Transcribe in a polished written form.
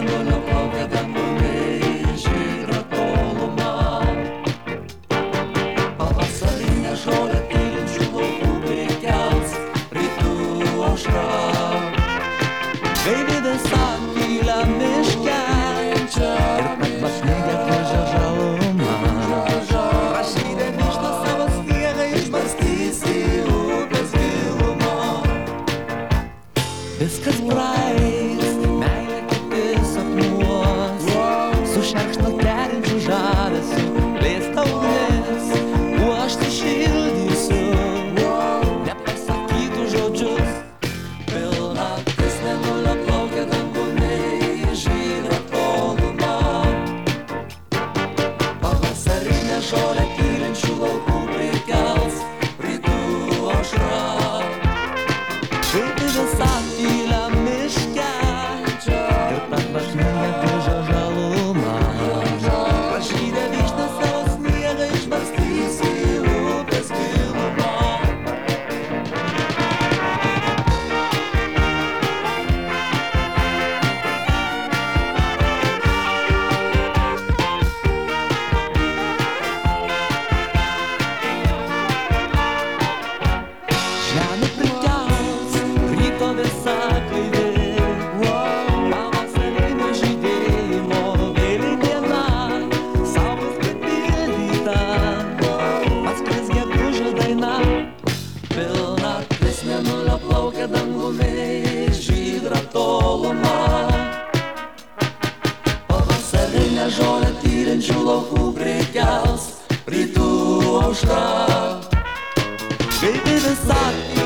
mėnulio plaukia dangumi žydrą tolumą. Pavasarinę žolę tylinčių laukų prikels rytų aušra. Gaivydės akylę miške ir pakvapnygę gražią žalumą. Prašydė vištą savo sniegą išbarstys į upės gilumą. Viskas praeis, meilė kiti sapnuos, su šerkšno kerinčiu žavesiu plėsta ugnis, kuo aš tai šildysiu nepasakytų žodžius. Pilnatis mėnulio plaukia dangumi žydrą tolumą. Pavasarinę žolę tylinčių laukų prikels rytų aušra. Gaivydės akylę miške ir pakvapnygę gražią žalumą. Prašydė vištą savo sniegą išbarstys į upės gilumą. Žemė prikels ryto visa gaivė, pavasarinio žydėjimo vėliai diena, saulės pripildyta, atskris gegužio daina. Pilnatis mėnulio plaukia dangumi žydrą tolumą. Pavasarinę žolę tylinčių laukų prikels rytų aušra. Gaivydės akylę